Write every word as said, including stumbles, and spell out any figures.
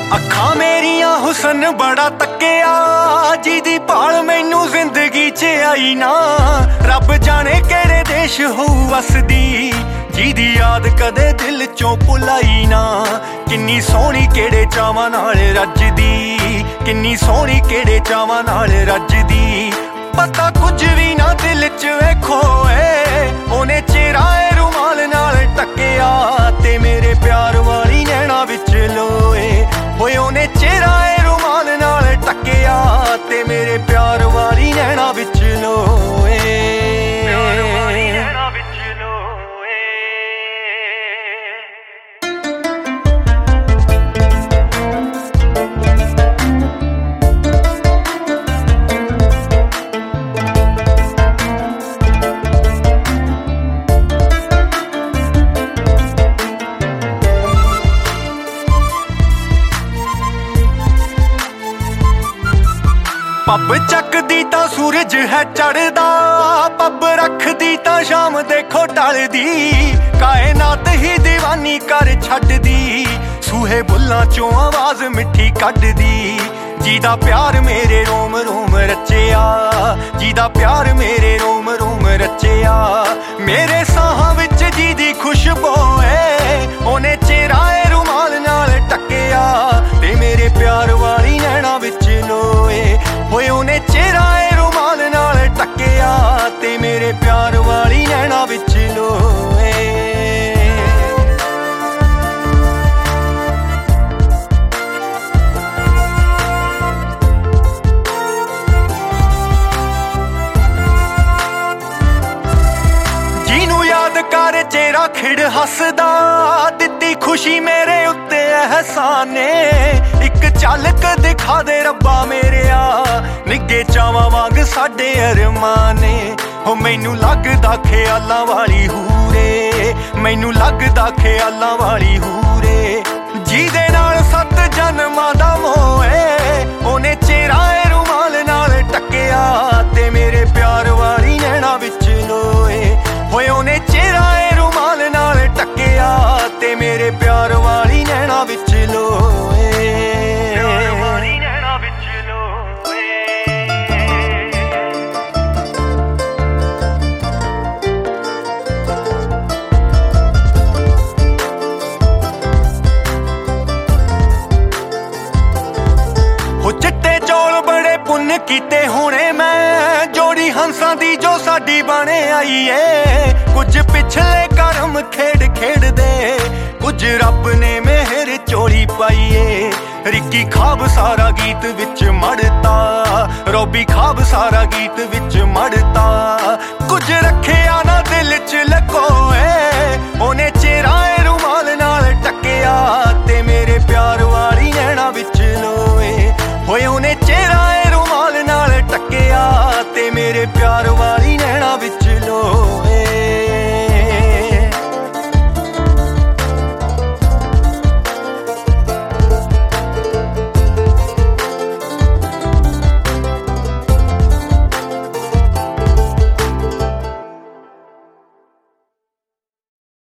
ਅੱਖਾਂ ਮੇਰੀਆਂ ਹੁਸਨ ਬੜਾ ਤੱਕਿਆ, ਜਿਹਦੀ ਭਾਲ ਮੈਨੂੰ ਜ਼ਿੰਦਗੀ 'ਚ ਆਈ ਨਾ। ਰੱਬ ਜਾਣੇ ਕਿਹੜੇ ਦੇਸ਼ ਹੋਊ ਵਸਦੀ, ਜਿਹਦੀ ਯਾਦ ਕਦੇ ਦਿਲ 'ਚੋਂ ਭੁਲਾਈ ਨਾ। ਕਿੰਨੀ ਸੋਹਣੀ ਕਿਹੜੇ ਚਾਵਾਂ ਨਾਲ ਰੱਜਦੀ, ਕਿੰਨੀ ਸੋਹਣੀ ਕਿਹੜੇ ਚਾਵਾਂ ਨਾਲ ਰੱਜਦੀ। ਪਤਾ ਕੁਝ ਵੀ ਨਾ ਦਿਲ 'ਚ ਵੇਖੋ ਏ, ਉਹਨੇ ਚਿਹਰਾ ਏ ਰੁਮਾਲ ਨਾਲ ਟੱਕਿਆ ਤੇ ਮੇਰੇ ਪਿਆਰ ਵਾਲੀ ਨੈਣਾ ਵਿੱਚ ਲੋਏ ਹੋਏ। ਉਹਨੇ ਚਿਹਰਾ ਏ ਰੁਮਾਲ ਨਾਲ ਟੱਕਿਆ ਤੇ ਮੇਰੇ ਪਿਆਰ ਵਾਲੀ ਨੈਣਾ ਵਿੱਚ ਲੋਏ। ਪਿਆਰ ਵਾਲੀ ਨੈਣਾ ਵਿੱਚ ਪੱਬ ਚੱਕਦੀ ਤਾਂ ਸੂਰਜ ਹੈ ਚੜ੍ਹਦਾ, ਪੱਬ ਰੱਖਦੀ ਤਾਂ ਸ਼ਾਮ ਦੇਖੋ ਢਲਦੀ। ਕਾਇਨਾਤ ਹੀ ਦੀਵਾਨੀ ਕਰ ਛੱਡਦੀ, ਸੂਹੇ ਬੁੱਲਾਂ ਚੋਂ ਆਵਾਜ਼ ਮਿੱਠੀ ਕੱਢਦੀ। ਜਿਹਦਾ ਪਿਆਰ ਮੇਰੇ ਰੋਮ ਰੋਮ ਰਚਿਆ, ਜਿਹਦਾ ਪਿਆਰ ਮੇਰੇ ਰੋਮ ਰੋਮ ਰਚਿਆ। ਮੇਰੇ ਸਾਹਾਂ ਵਿੱਚ ਜਿਹਦੀ ਖੁਸ਼ਬੂ ਏ, ਉਹਨੇ ਚਿਹਰਾ ਏ ਰੁਮਾਲ ਨਾਲ ਟੱਕਿਆ ਤੇ ਮੇਰੇ ਪਿਆਰ ਵਾਲੀ ਨੈਣਾ ਵਿੱਚ ਲੋਏ ਹੋਏ। ਉਹਨੇ ਚਿਹਰਾ ਏ ਰੁਮਾਲ ਨਾਲ ਟੱਕਿਆ ਤੇ ਮੇਰੇ ਪਿਆਰ ਵਾਲੀ ਨੈਣਾ ਵਿੱਚ ਲੋਏ। ਜਿਹਨੂੰ ਯਾਦ ਕਰ ਚਿਹਰਾ ਖਿੜ ਹੱਸਦਾ, ਦਿੱਤੀ ਖੁਸ਼ੀ ਮੇਰੇ ਉੱਤੇ ਅਹਿਸਾਨ ਨੇ। ਇੱਕ ਝਲਕ ਦਿਖਾ ਦੇ ਰੱਬਾ ਮੇਰਿਆ, ਨਿੱਗੇ ਚਾਵਾਂ ਵਾਂਗ ਸਾਡੇ ਅਰਮਾਨ ਨੇ। ਹੋ ਮੈਨੂੰ ਲੱਗਦਾ ਖਿਆਲਾਂ ਵਾਲੀ ਹੂਰੇ, ਮੈਨੂੰ ਲੱਗਦਾ ਖਿਆਲਾਂ ਵਾਲੀ ਹੂਰੇ। ਜਿਹਦੇ ਨਾਲ ਸੱਤ ਜਨਮਾਂ ਦਾ ਮੋਹ ਏ, ਉਹਨੇ ਚਿਹਰਾ ਏ ਰੁਮਾਲ ਨਾਲ ਟੱਕਿਆ ਤੇ ਮੇਰੇ ਪਿਆਰ ਵਾਲੀ ਨੈਣਾ ਵਿੱਚ ਲੋਏ ਹੋਏ। ਉਹਨੇ ਚਿਹਰਾ ਏ ਰੁਮਾਲ ਨਾਲ ਟੱਕਿਆ ਤੇ ਮੇਰੇ ਪਿਆਰ ਵਾਲੀ ਨੈਣਾ ਵਿੱਚ ਲੋਏ। ਪਿਆਰ ਵਾਲੀ ਨੈਣਾ ਵਿੱਚ ਲੋਏ। ਹੋ ਚਿੱਟੇ ਚੌਲ ਬੜੇ ਪੁੰਨ ਕੀਤੇ ਹੋਣੇ ਮੈਂ, ਜੋੜੀ ਹੰਸਾਂ ਦੀ ਜੋ ਸਾਡੀ ਬਣ ਆਈ ਏ। ਕੁਝ ਪਿਛਲੇ ਕਰਮ ਖੇਡ ਖੇਡਦੇ, ਕੁਝ ਰੱਬ ਨੇ ਮਿਹਰ ਚੋਰੀ ਪਾਈ ਏ। ਰਿੱਕੀ ਖਾਬ ਸਾਰਾ ਗੀਤ ਵਿੱਚ ਮੜਤਾ, ਰੋਬੀ ਖਾਬ ਸਾਰਾ ਗੀਤ ਵਿੱਚ ਮੜਤਾ। ਕੁਝ ਰੱਖਿਆ ਨਾ ਦਿਲ 'ਚ ਲਕੋਏ, ਉਹਨੇ